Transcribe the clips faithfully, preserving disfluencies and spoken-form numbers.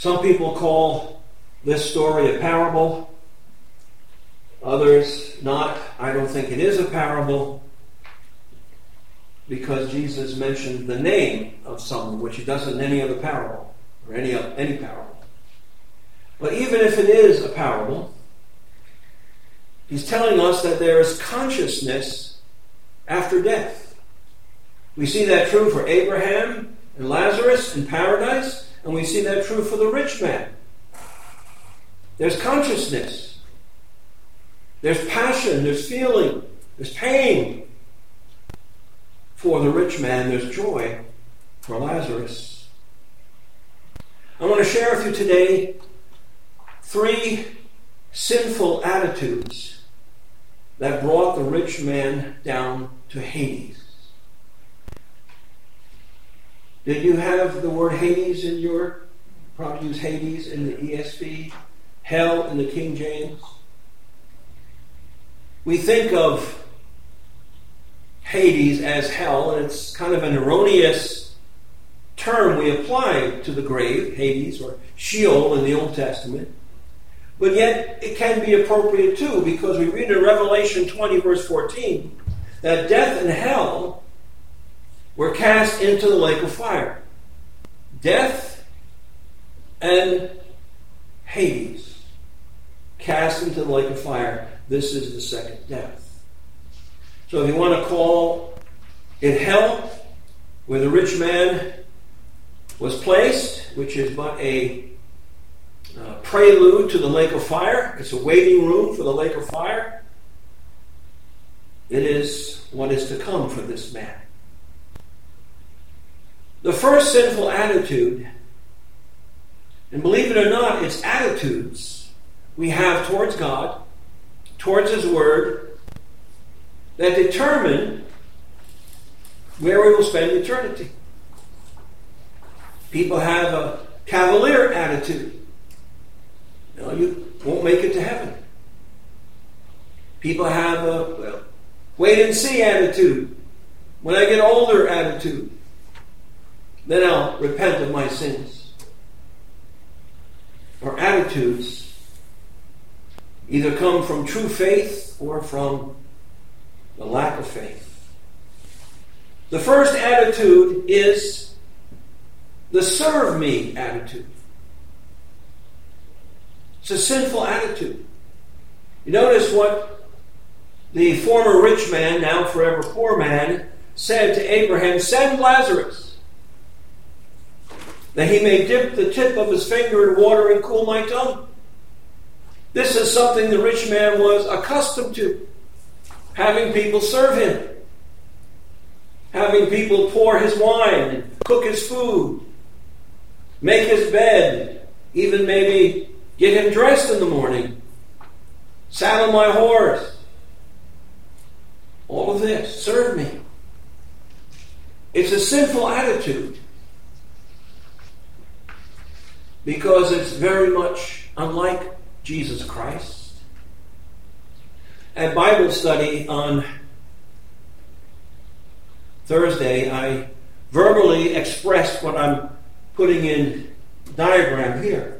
Some people call this story a parable. Others not. I don't think it is a parable because Jesus mentioned the name of someone, which he doesn't in any other parable or any any parable. But even if it is a parable, he's telling us that there is consciousness after death. We see that true for Abraham and Lazarus in paradise, and we see that true for the rich man. There's consciousness. There's passion. There's feeling. There's pain. For the rich man, there's joy for Lazarus. I want to share with you today three sinful attitudes that brought the rich man down to Hades. Did you have the word Hades in your, probably use Hades in the E S V, hell in the King James? We think of Hades as hell, and it's kind of an erroneous term we apply to the grave, Hades, or Sheol in the Old Testament. But yet it can be appropriate too, because we read in Revelation twenty, verse fourteen, that death and hell were cast into the lake of fire. Death and Hades cast into the lake of fire. This is the second death. So if you want to call it hell, where the rich man was placed, which is but a uh, prelude to the lake of fire, it's a waiting room for the lake of fire, it is what is to come for this man. The first sinful attitude, and believe it or not, it's attitudes we have towards God, towards His Word, that determine where we will spend eternity. People have a cavalier attitude. You know, you won't make it to heaven. People have a well, wait and see attitude. When I get older attitude, then I'll repent of my sins. Or attitudes either come from true faith or from the lack of faith. The first attitude is the serve me attitude. It's a sinful attitude. You notice what the former rich man, now forever poor man, said to Abraham, send Lazarus, that he may dip the tip of his finger in water and cool my tongue. This is something the rich man was accustomed to, having people serve him, having people pour his wine, and cook his food, make his bed, even maybe get him dressed in the morning, saddle my horse. All of this, serve me. It's a sinful attitude because it's very much unlike Jesus Christ. At Bible study on Thursday, I verbally expressed what I'm putting in diagram here.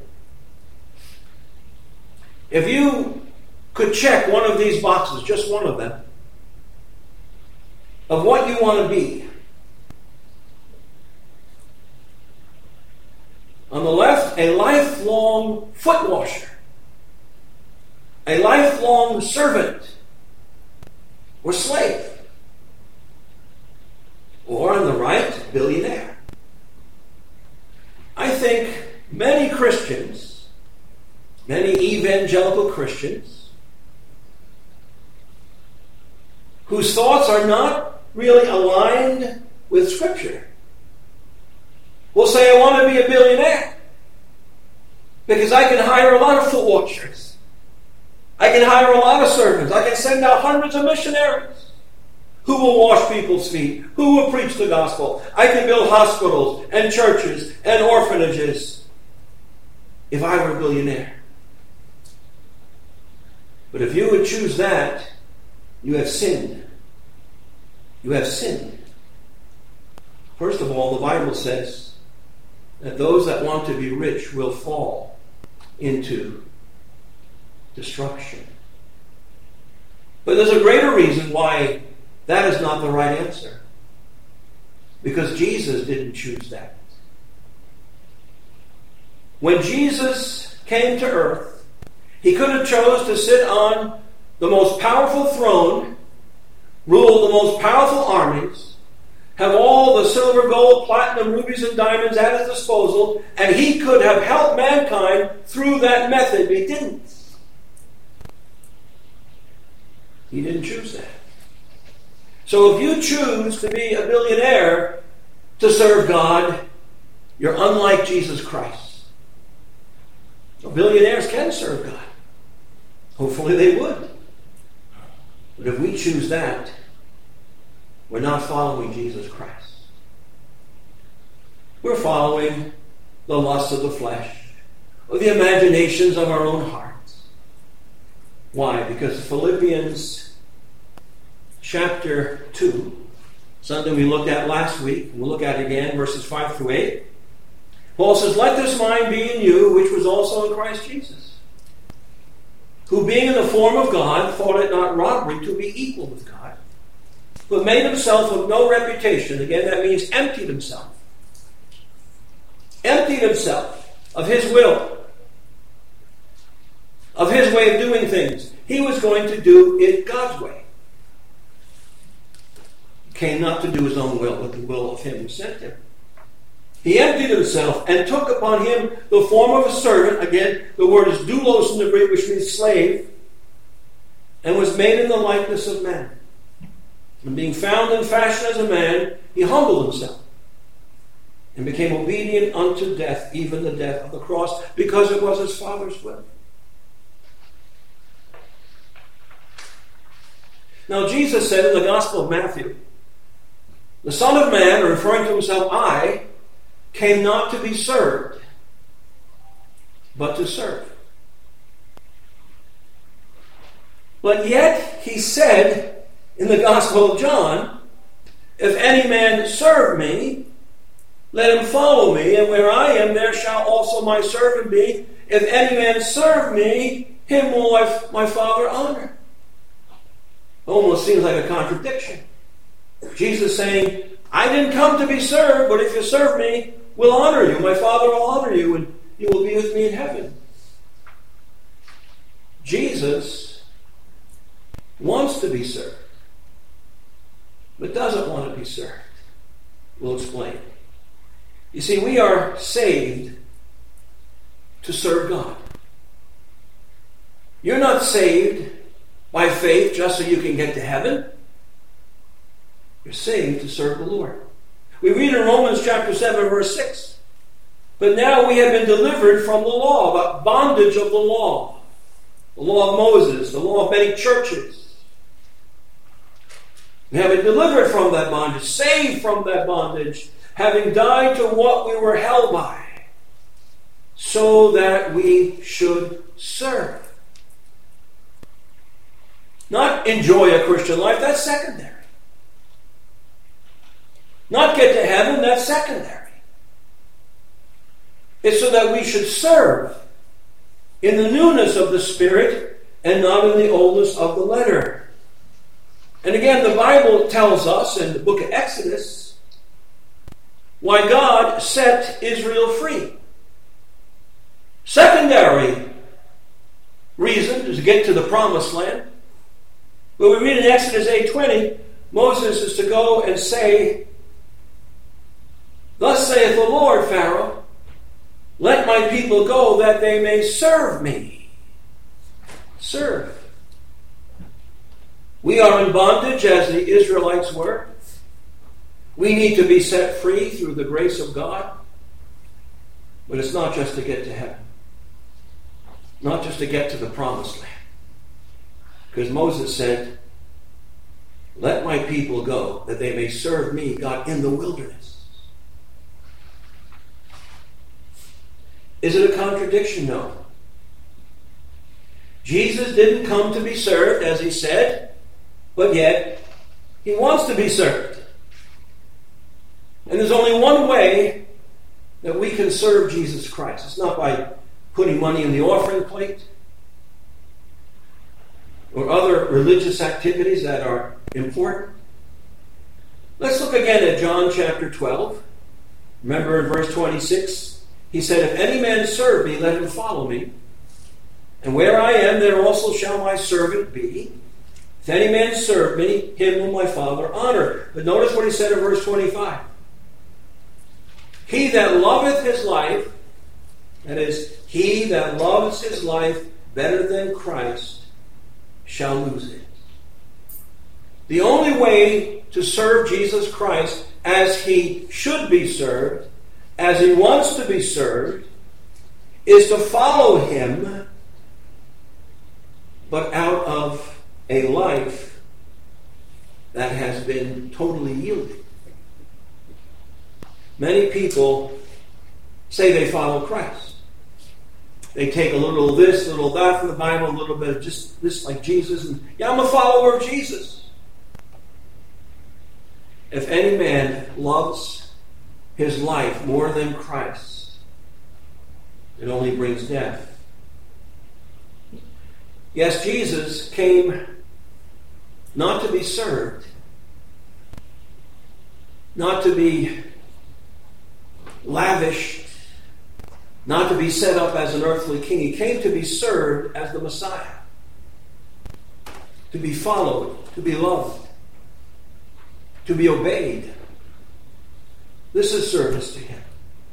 If you could check one of these boxes, just one of them, of what you want to be. On the left, a lifelong foot washer, a lifelong servant or slave. Or on the right, billionaire. I think many Christians, many evangelical Christians, whose thoughts are not really aligned with Scripture, will say, I want to be a billionaire because I can hire a lot of foot washers. I can hire a lot of servants. I can send out hundreds of missionaries who will wash people's feet, who will preach the gospel. I can build hospitals and churches and orphanages if I were a billionaire. But if you would choose that, you have sinned. You have sinned. First of all, the Bible says that those that want to be rich will fall into destruction. But there's a greater reason why that is not the right answer. Because Jesus didn't choose that. When Jesus came to earth, he could have chose to sit on the most powerful throne, rule the most powerful armies, have all the silver, gold, platinum, rubies, and diamonds at his disposal, and he could have helped mankind through that method. But he didn't. He didn't choose that. So if you choose to be a billionaire to serve God, you're unlike Jesus Christ. So billionaires can serve God. Hopefully they would. But if we choose that, we're not following Jesus Christ. We're following the lusts of the flesh or the imaginations of our own hearts. Why? Because Philippians chapter two, something we looked at last week, and we'll look at it again, verses five through eight. Paul says, "Let this mind be in you, which was also in Christ Jesus, who being in the form of God, thought it not robbery to be equal with God, but made himself of no reputation." Again, that means emptied himself. Emptied himself of his will, of his way of doing things. He was going to do it God's way. He came not to do his own will, but the will of him who sent him. He emptied himself and took upon him the form of a servant. Again, the word is doulos in the Greek, which means slave, and was made in the likeness of man. And being found in fashion as a man, he humbled himself and became obedient unto death, even the death of the cross, because it was his Father's will. Now, Jesus said in the Gospel of Matthew, "The Son of Man," referring to himself, "I came not to be served, but to serve." But yet, he said in the Gospel of John, "If any man serve me, let him follow me, and where I am, there shall also my servant be. If any man serve me, him will my Father honor." Almost seems like a contradiction. Jesus saying, "I didn't come to be served, but if you serve me, we'll honor you. My Father will honor you, and you will be with me in heaven." Jesus wants to be served, but doesn't want to be served. We'll explain. You see, we are saved to serve God. You're not saved by faith just so you can get to heaven. You're saved to serve the Lord. We read in Romans chapter seven, verse six, "But now we have been delivered from the law," the bondage of the law. The law of Moses, the law of many churches. We have been delivered from that bondage, saved from that bondage, having died to what we were held by, so that we should serve. Not enjoy a Christian life, that's secondary. Not get to heaven, that's secondary. It's so that we should serve in the newness of the Spirit and not in the oldness of the letter. And again, the Bible tells us in the book of Exodus why God set Israel free. Secondary reason is to get to the promised land. But we read in Exodus eight twenty, Moses is to go and say, "Thus saith the Lord, Pharaoh, let my people go that they may serve me." Serve. We are in bondage as the Israelites were. We need to be set free through the grace of God. But it's not just to get to heaven. Not just to get to the promised land. Because Moses said, "Let my people go that they may serve me, God, in the wilderness." Is it a contradiction? No. Jesus didn't come to be served, as he said, but yet he wants to be served. And there's only one way that we can serve Jesus Christ. It's not by putting money in the offering plate or other religious activities that are important. Let's look again at John chapter twelve. Remember in verse twenty-six, he said, "If any man serve me, let him follow me. And where I am, there also shall my servant be. If any man serve me, him will my Father honor." But notice what he said in verse twenty-five. "He that loveth his life," that is, he that loves his life better than Christ, shall lose it. The only way to serve Jesus Christ as he should be served, as he wants to be served, is to follow him, but out of a life that has been totally yielded. Many people say they follow Christ. They take a little of this, a little of that from the Bible, a little bit of just this like Jesus, and yeah, I'm a follower of Jesus. If any man loves his life more than Christ, it only brings death. Yes, Jesus came not to be served, not to be lavished, not to be set up as an earthly king. He came to be served as the Messiah, to be followed, to be loved, to be obeyed. This is service to him.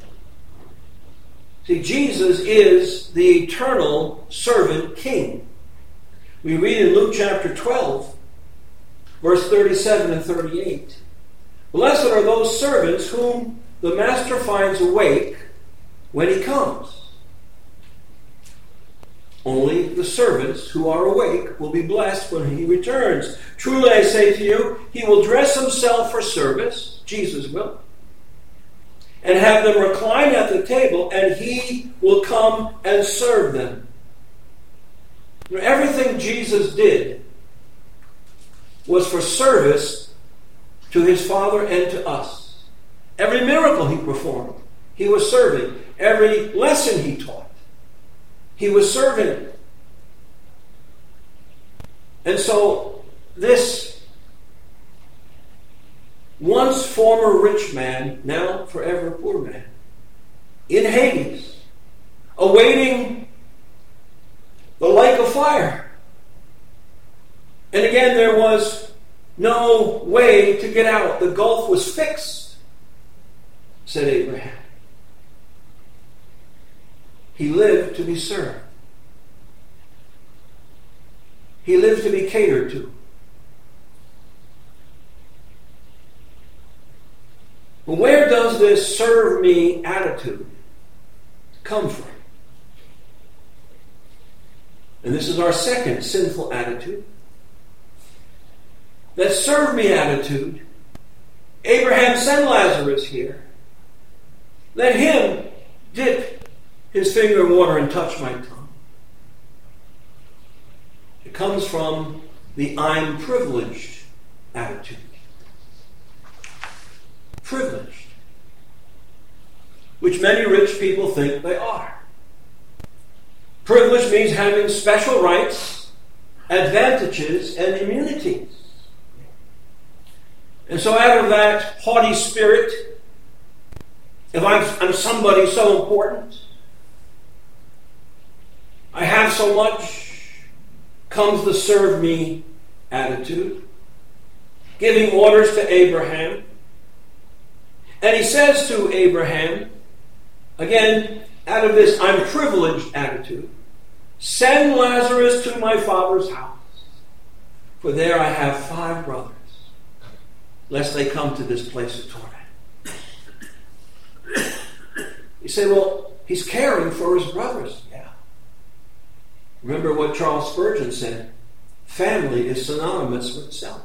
See, Jesus is the eternal servant king. We read in Luke chapter twelve, verse thirty-seven and thirty-eight. "Blessed are those servants whom the master finds awake when he comes. Only the servants who are awake will be blessed when he returns. Truly I say to you, he will dress himself for service," Jesus will, "and have them recline at the table, and he will come and serve them." You know, everything Jesus did was for service to his Father and to us. Every miracle he performed, he was serving. Every lesson he taught, he was serving. And so this once former rich man, now forever poor man, in Hades, awaiting the lake of fire. And again, there was no way to get out. The gulf was fixed, said Abraham. He lived to be served. He lived to be catered to. But where does this serve me attitude come from? And this is our second sinful attitude. That serve me attitude. Abraham, send Lazarus here. Let him dip his finger in water and touch my tongue. It comes from the I'm privileged attitude. Privileged. Which many rich people think they are. Privilege means having special rights, advantages, and immunities. And so out of that haughty spirit, if I'm, I'm somebody so important, I have so much, comes the serve me attitude, giving orders to Abraham. And he says to Abraham, again, out of this I'm privileged attitude, send Lazarus to my father's house, for there I have five brothers, lest they come to this place of torment. You say, well, he's caring for his brothers. Yeah. Remember what Charles Spurgeon said, family is synonymous with self.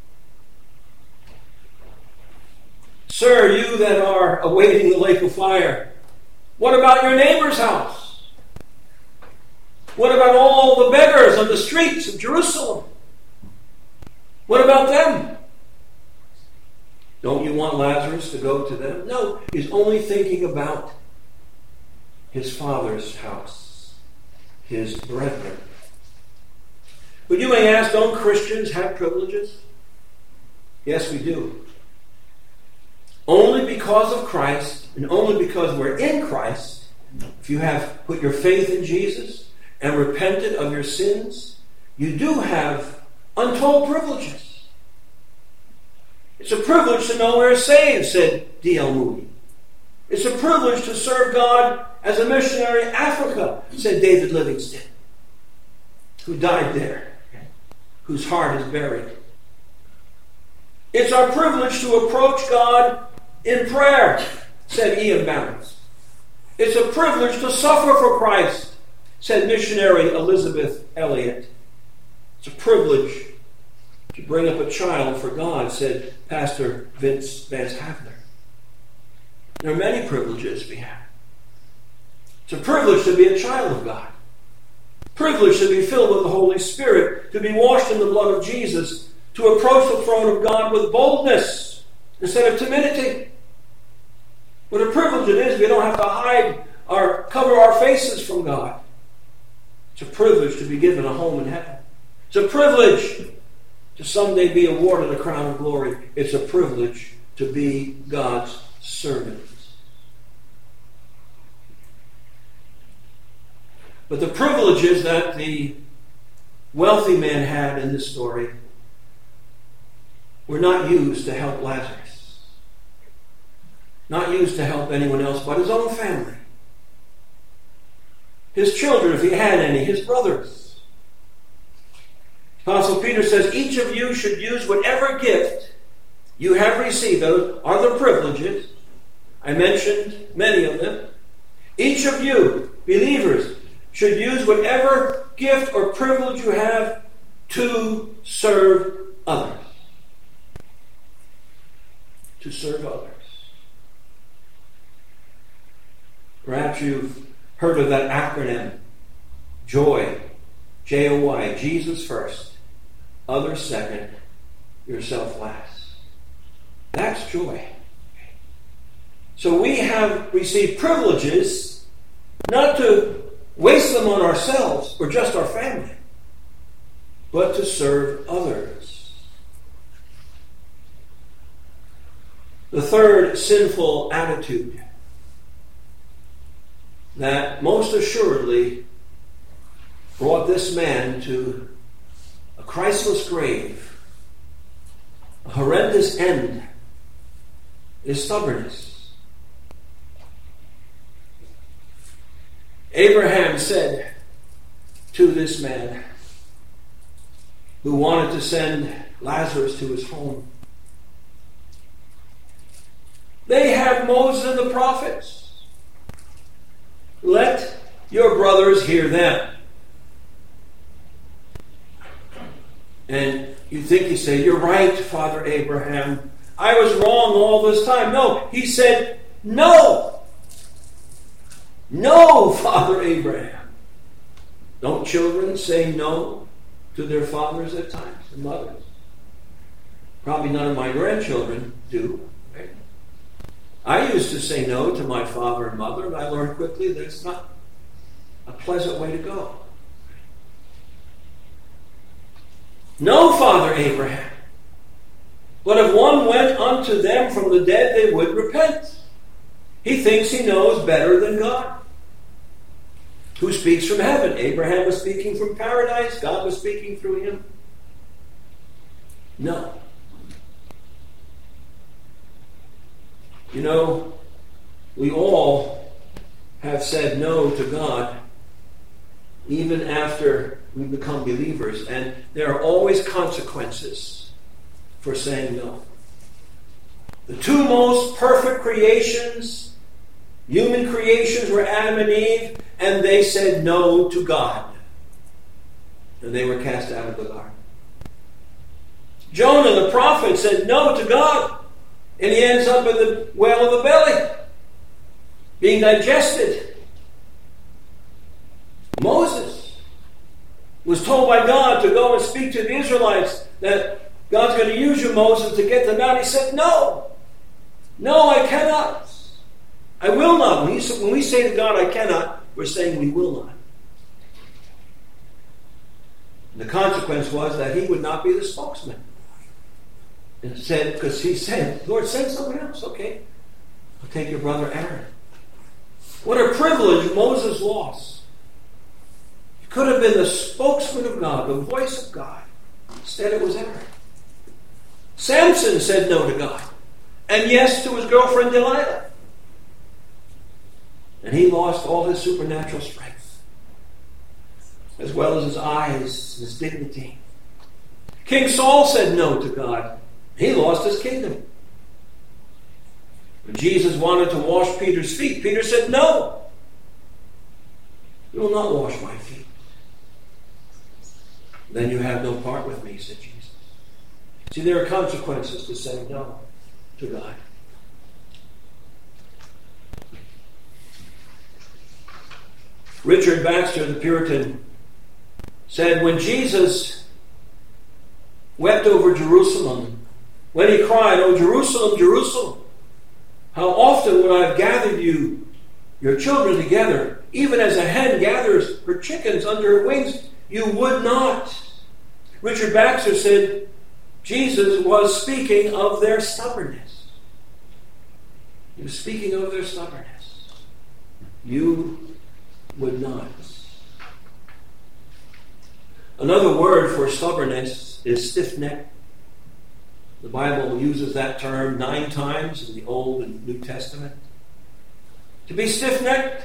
Sir, you that are awaiting the lake of fire, what about your neighbor's house? What about all the beggars on the streets of Jerusalem? What about them? Don't you want Lazarus to go to them? No, he's only thinking about his Father's house, his brethren. But you may ask, don't Christians have privileges? Yes, we do. Only because of Christ, and only because we're in Christ, if you have put your faith in Jesus and repented of your sins, you do have untold privileges. It's a privilege to know we're saved, said D L Moody. It's a privilege to serve God as a missionary in Africa, said David Livingstone, who died there, whose heart is buried. It's our privilege to approach God in prayer, said Ian Barnes. It's a privilege to suffer for Christ, said missionary Elizabeth Elliot. It's a privilege to bring up a child for God, said Pastor Vince Vance Havner. There are many privileges we have. It's a privilege to be a child of God. Privilege to be filled with the Holy Spirit, to be washed in the blood of Jesus, to approach the throne of God with boldness instead of timidity. What a privilege it is, we don't have to hide or cover our faces from God. It's a privilege to be given a home in heaven. It's a privilege to someday be awarded a crown of glory. It's a privilege to be God's servant. But the privileges that the wealthy man had in this story were not used to help Lazarus. Not used to help anyone else but his own family. His children, if he had any, his brothers. Apostle Peter says, each of you should use whatever gift you have received. Those are the privileges. I mentioned many of them. Each of you, believers, should use whatever gift or privilege you have to serve others. To serve others. Perhaps you've heard of that acronym, JOY, J O Y, Jesus first, others second, yourself last. That's joy. So we have received privileges not to waste them on ourselves or just our family, but to serve others. The third sinful attitude that most assuredly brought this man to a Christless grave, a horrendous end, is stubbornness. Abraham said to this man who wanted to send Lazarus to his home, they have Moses and the prophets. Let your brothers hear them. And you think you say, you're right, Father Abraham. I was wrong all this time. No, he said, no. No, Father Abraham. Don't children say no to their fathers at times and mothers? Probably none of my grandchildren do. Right? I used to say no to my father and mother, and I learned quickly that it's not a pleasant way to go. No, Father Abraham. But if one went unto them from the dead, they would repent. He thinks he knows better than God. Who speaks from heaven? Abraham was speaking from paradise. God was speaking through him. No. You know, we all have said no to God even after we become believers, and there are always consequences for saying no. The two most perfect creations, human creations, were Adam and Eve, and they said no to God. And they were cast out of the garden. Jonah the prophet said no to God, and he ends up in the well of the belly, being digested. Moses was told by God to go and speak to the Israelites that God's going to use you, Moses, to get them out. He said, no. No, I cannot. I will not. When, you, when we say to God, I cannot, we're saying we will not. And the consequence was that he would not be the spokesman. And said, because he said, Lord, send someone else. Okay, I'll take your brother Aaron. What a privilege Moses lost. He could have been the spokesman of God, the voice of God. Instead, it was Aaron. Samson said no to God, and yes to his girlfriend Delilah. And he lost all his supernatural strength, as well as his eyes, his dignity. King Saul said no to God. He lost his kingdom. When Jesus wanted to wash Peter's feet, Peter said, no, you will not wash my feet. Then you have no part with me, said Jesus. See, there are consequences to saying no to God. Richard Baxter, the Puritan, said, when Jesus wept over Jerusalem, when he cried, "O Jerusalem, Jerusalem, how often would I have gathered you, your children together, even as a hen gathers her chickens under her wings, you would not." Richard Baxter said, Jesus was speaking of their stubbornness. He was speaking of their stubbornness. You would not. Another word for stubbornness is stiff-necked. The Bible uses that term nine times in the Old and New Testament. To be stiff-necked.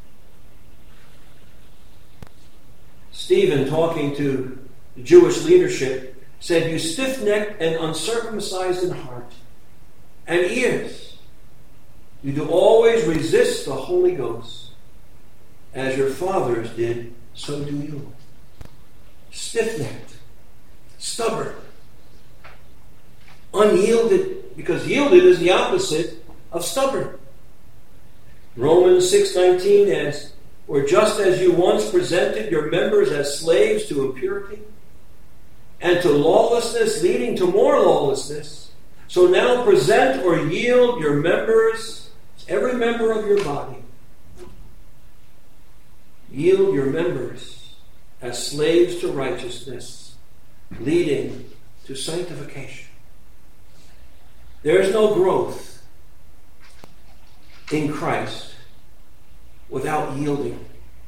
Stephen, talking to the Jewish leadership, said, "You stiff-necked and uncircumcised in heart and ears, you do always resist the Holy Ghost, as your fathers did, so do you." Stiff-necked, stubborn, unyielded, because yielded is the opposite of stubborn. Romans six nineteen asks, "Or just as you once presented your members as slaves to impurity and to lawlessness, leading to more lawlessness, so now present or yield your members, every member of your body, yield your members as slaves to righteousness, leading to sanctification." There is no growth in Christ without yielding.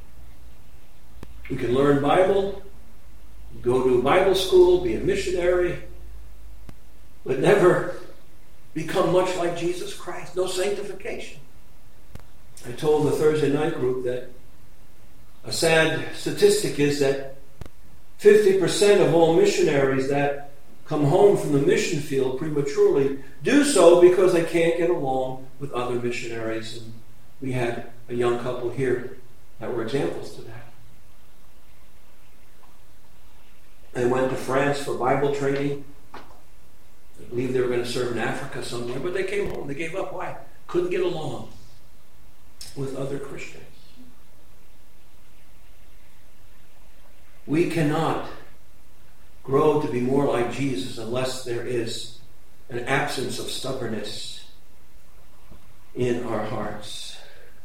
We can learn Bible, go to Bible school, be a missionary, but never become much like Jesus Christ. No sanctification. I told the Thursday night group that a sad statistic is that fifty percent of all missionaries that come home from the mission field prematurely do so because they can't get along with other missionaries. And we had a young couple here that were examples to that. They went to France for Bible training. I believe they were going to serve in Africa somewhere, but they came home. They gave up. Why? Couldn't get along with other Christians. We cannot grow to be more like Jesus unless there is an absence of stubbornness in our hearts.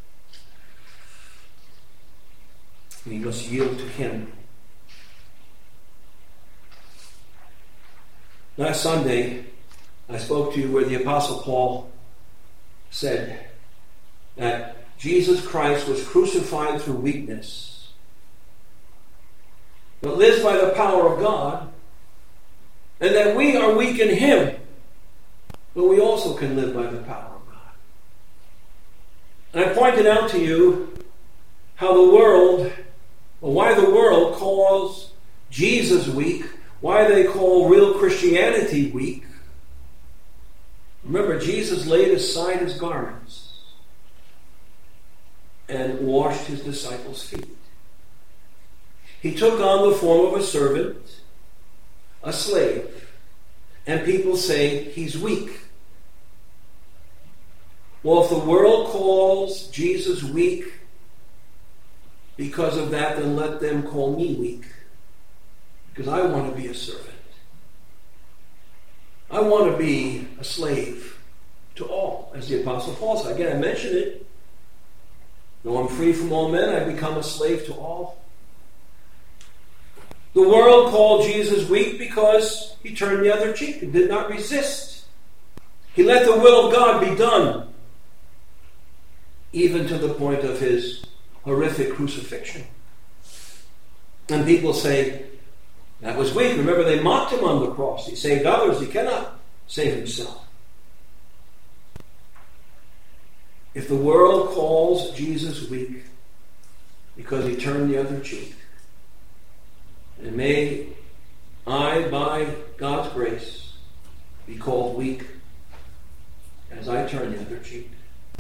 We must yield to Him. Last Sunday, I spoke to you where the Apostle Paul said that Jesus Christ was crucified through weakness, but lives by the power of God, and that we are weak in Him, but we also can live by the power of God. And I pointed out to you how the world, or why the world calls Jesus weak, why they call real Christianity weak. Remember, Jesus laid aside His garments and washed His disciples' feet. He took on the form of a servant, a slave, and people say He's weak. Well, if the world calls Jesus weak because of that, then let them call me weak, because I want to be a servant. I want to be a slave to all, as the Apostle Paul said. Again, I mentioned it. Though I'm free from all men, I become a slave to all. The world called Jesus weak because he turned the other cheek and did not resist. He let the will of God be done, even to the point of his horrific crucifixion. And people say, that was weak. Remember, they mocked him on the cross. He saved others. He cannot save himself. If the world calls Jesus weak because he turned the other cheek, and may I, by God's grace, be called weak as I turn the other cheek.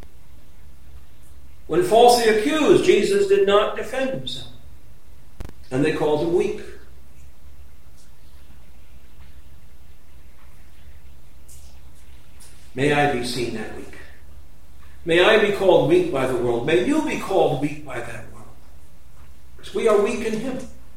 When falsely accused, Jesus did not defend himself, and they called him weak. May I be seen that weak. May I be called weak by the world. May you be called weak by that world. Because we are weak in him.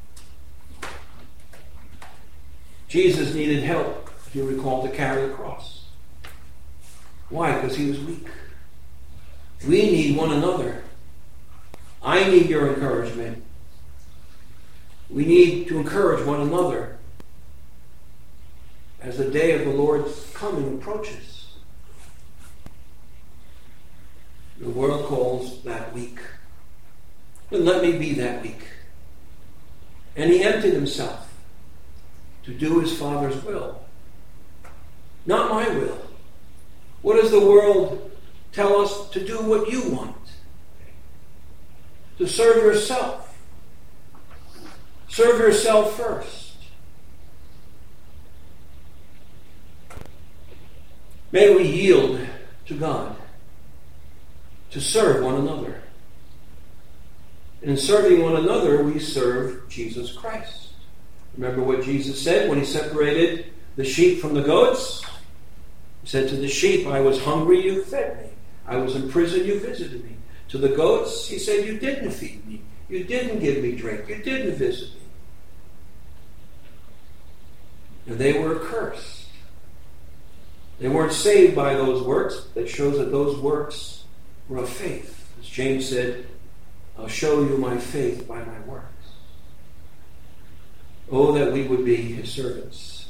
Jesus needed help, if you recall, to carry the cross. Why? Because he was weak. We need one another. I need your encouragement. We need to encourage one another as the day of the Lord's coming approaches. The world calls that weak. But let me be that weak. And he emptied himself to do his Father's will. Not my will. What does the world tell us? To do what you want. To serve yourself. Serve yourself first. May we yield to God to serve one another. And in serving one another, we serve Jesus Christ. Remember what Jesus said when he separated the sheep from the goats? He said to the sheep, I was hungry, you fed me. I was in prison, you visited me. To the goats, he said, you didn't feed me. You didn't give me drink. You didn't visit me. And they were cursed. They weren't saved by those works. That shows that those works were of faith. As James said, I'll show you my faith by my works. Oh, that we would be his servants.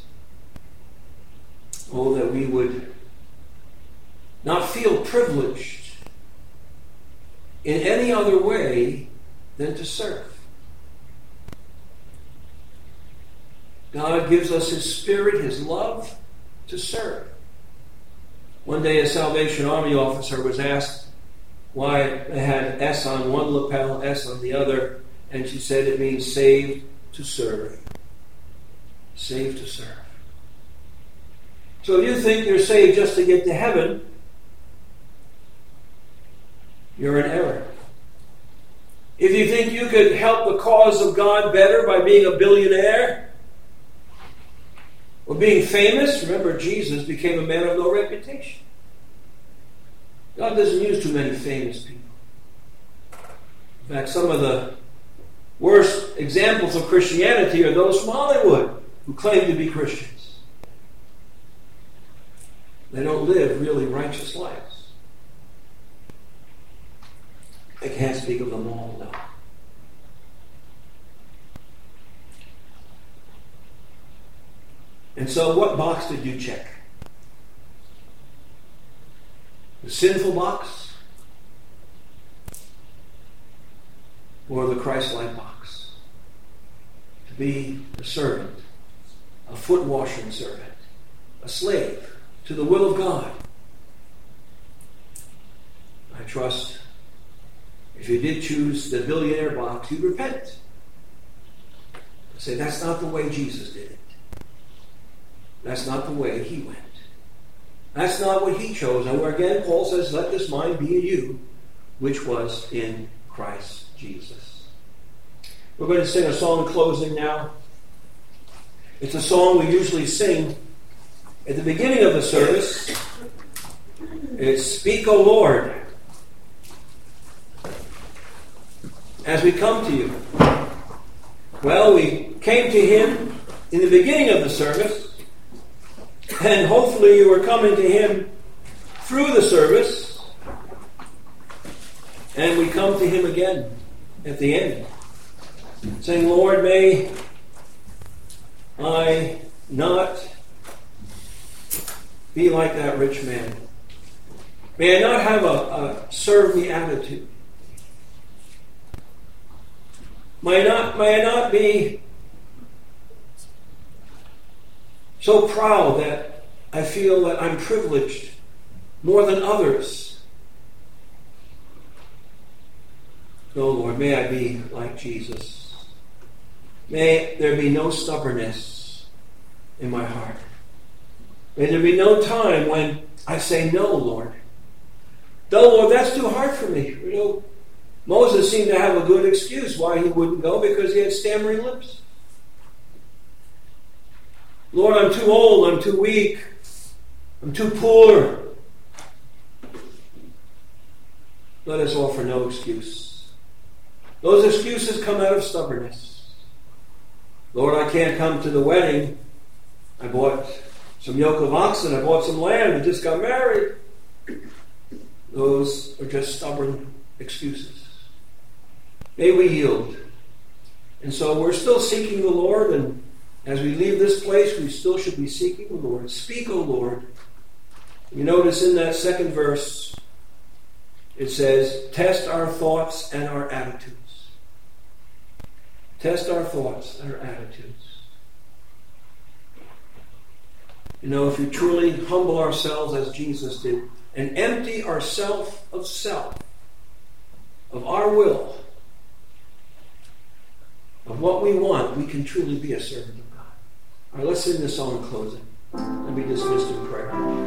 Oh, that we would not feel privileged in any other way than to serve. God gives us his Spirit, his love, to serve. One day a Salvation Army officer was asked why they had S on one lapel, S on the other, and she said it means saved to serve. Saved to serve. So if you think you're saved just to get to heaven, you're in error. If you think you could help the cause of God better by being a billionaire or being famous, remember Jesus became a man of no reputation. God doesn't use too many famous people. In fact, some of the worst examples of Christianity are those from Hollywood who claim to be Christians. They don't live really righteous lives. I can't speak of them all, though. And so, what box did you check? The sinful box or the Christ-like box? To be a servant, a foot-washing servant, a slave to the will of God. I trust if you did choose the billionaire box, you'd repent. Say, that's not the way Jesus did it. That's not the way he went. That's not what he chose. And where again, Paul says, let this mind be in you, which was in Christ Jesus. We're going to sing a song in closing now. It's a song we usually sing at the beginning of the service. It's Speak, O Lord, as we come to you. Well, we came to him in the beginning of the service, And hopefully you are coming to Him through the service. And we come to Him again at the end, saying, Lord, may I not be like that rich man. May I not have a, a serve me attitude. May I not, may I not be so proud that I feel that I'm privileged more than others. No, Lord, may I be like Jesus. May there be no stubbornness in my heart. May there be no time when I say no, Lord. No, Lord, that's too hard for me. You know, Moses seemed to have a good excuse why he wouldn't go, because he had stammering lips. Lord, I'm too old, I'm too weak, I'm too poor. Let us offer no excuse. Those excuses come out of stubbornness. Lord, I can't come to the wedding. I bought some yoke of oxen, I bought some land, I just got married. Those are just stubborn excuses. May we yield. And so we're still seeking the Lord, and as we leave this place, we still should be seeking the Lord. Speak, O Lord. You notice in that second verse, it says, test our thoughts and our attitudes. Test our thoughts and our attitudes. You know, if we truly humble ourselves as Jesus did, and empty ourselves of self, of our will, of what we want, we can truly be a servant of God. All right, let's sing this song in closing. Let me dismiss in prayer.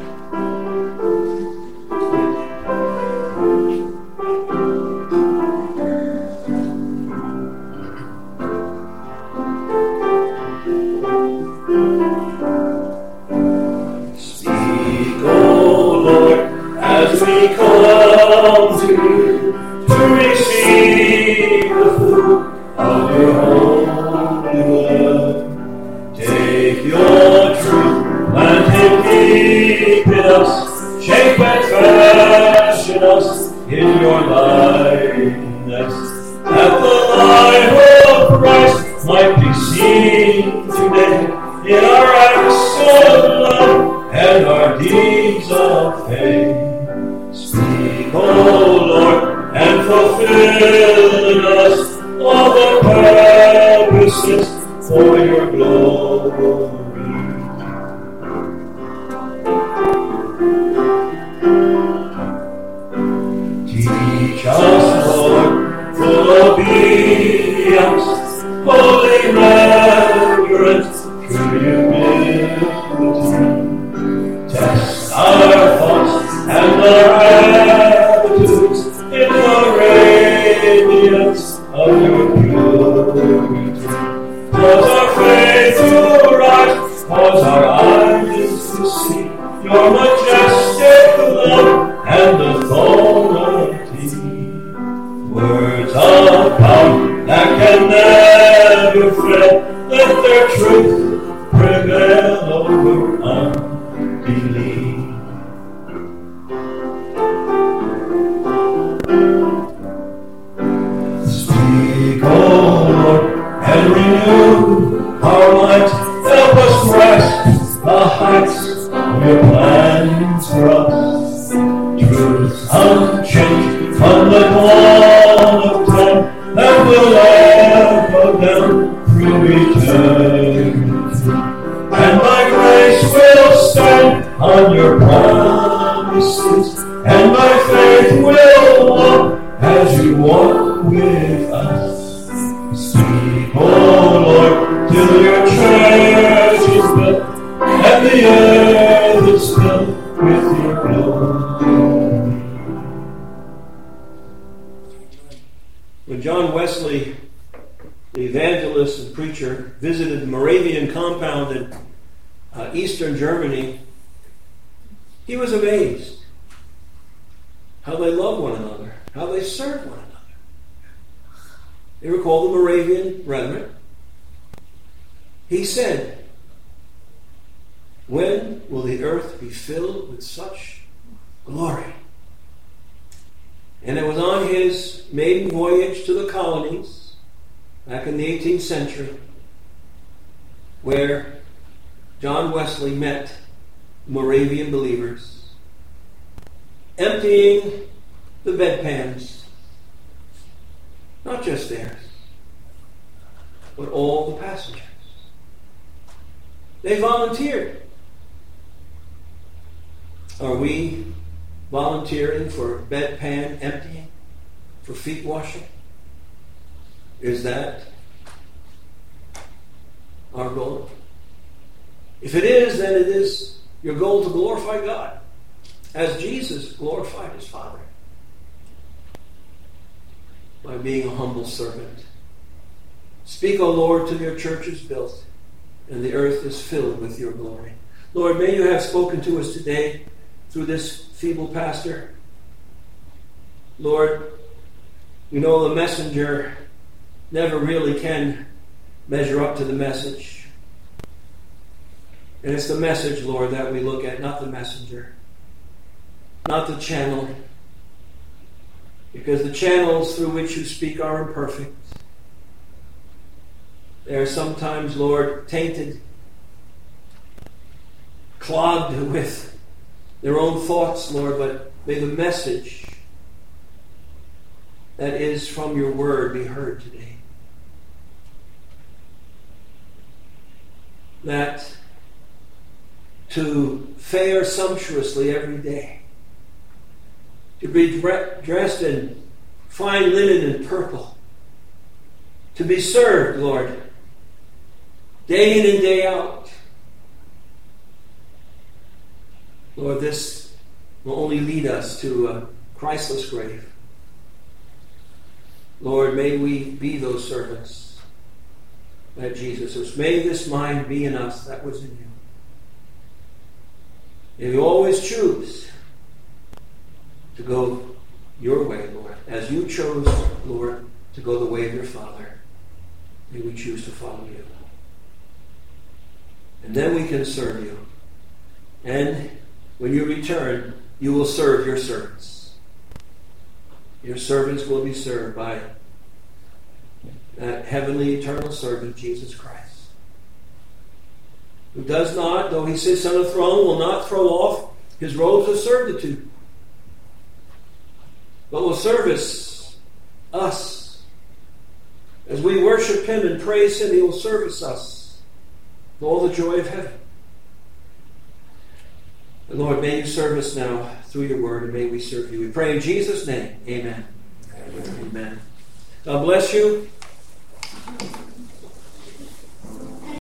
Speak, O Lord, as we come to you to receive the fruit of your holy word. Take your truth, plant it deep in us, shape and fashion us in your likeness, that the life of Christ might be seen today in our acts of love and our deeds of faith. Speak, O Lord, and fulfill in us all the purposes for your glory. Teach us, Lord, full obedience, holy reverence, true humility. Test our thoughts and our attitudes in the radiance of your purity. Cause our faith to rise, cause our eyes to see your majestic love and authority. Words of power that can never fail, let their truth prevail over unbelief. Speak, O Lord, and renew our minds. Help us grasp the heights of your plans for us. Truth unchanged from the dawn of time that will echo down through eternity. And my grace will stand on your promises, and my faith will walk as you walk with us. Speak, O Lord, till your church is built, and the earth is filled with your glory. When John Wesley, the evangelist and preacher, visited the Moravian compound in uh, eastern Germany, he was amazed how they love one another, how they serve one another. They were called the Moravian Brethren. He said, When will the earth be filled with such glory? And it was on his maiden voyage to the colonies, back in the eighteenth century, where John Wesley met Moravian believers, emptying the bedpans, not just theirs, but all the passengers. They volunteered. Are we volunteering for bedpan emptying, for feet washing? Is that our goal? If it is, then it is your goal to glorify God, as Jesus glorified his Father, by being a humble servant. Speak, O Lord, till your church is built, and the earth is filled with your glory. Lord, may you have spoken to us today through this feeble pastor. Lord, we know the messenger never really can measure up to the message. And it's the message, Lord, that we look at, not the messenger, not the channel, because the channels through which you speak are imperfect. They are sometimes, Lord, tainted, clogged with their own thoughts, Lord, but may the message that is from your word be heard today. That to fare sumptuously every day, to be dressed in fine linen and purple, to be served, Lord, day in and day out. Lord, this will only lead us to a Christless grave. Lord, may we be those servants that Jesus was. May this mind be in us that was in you. May we always choose to go your way, Lord. As you chose, Lord, to go the way of your Father, may we choose to follow you. And then we can serve you. And when you return, you will serve your servants. Your servants will be served by that heavenly eternal servant, Jesus Christ, who does not, though he sits on a throne, will not throw off his robes of servitude, but will service us. As we worship him and praise him, he will service us with all the joy of heaven. And Lord, may you serve us now through your word, and may we serve you. We pray in Jesus' name. Amen. Amen. Amen. God bless you.